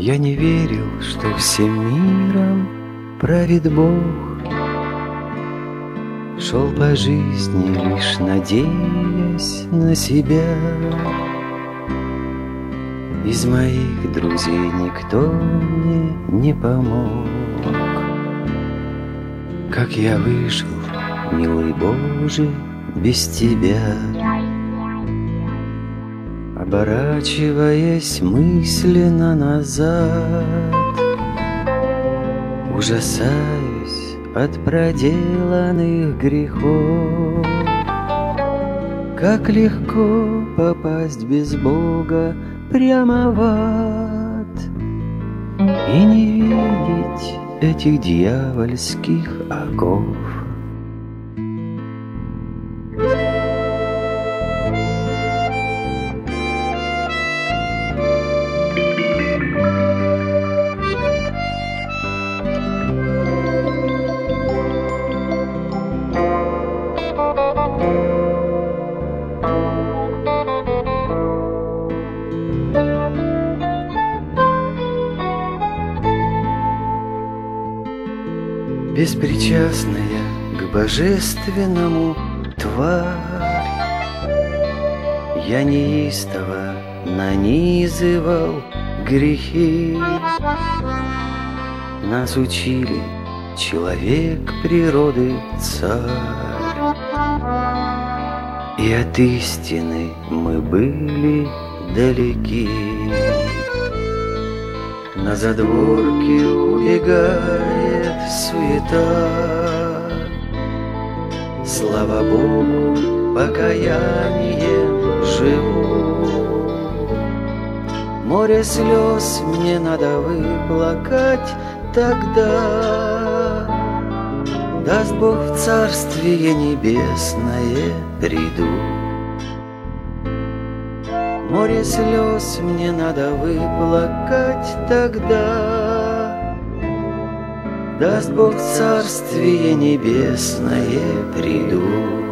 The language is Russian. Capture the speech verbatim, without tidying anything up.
Я не верил, что всем миром правит Бог. Шел по жизни, лишь надеясь на себя. Из моих друзей никто мне не помог. Как я выжил, милый Боже, без тебя. Оборачиваясь мысленно назад, ужасаюсь от проделанных грехов. Как легко попасть без Бога прямо в ад и не видеть этих дьявольских оков. Беспричастная к божественному тварь, я неистово нанизывал грехи. Нас учили человек природы царь, и от истины мы были далеки. На задворке убегает суета. Слава Богу, покаянием живу. Море слез мне надо выплакать тогда. Даст Бог, в Царствие Небесное приду. Море слез мне надо выплакать тогда. Даст Бог, в Царствие Небесное приду.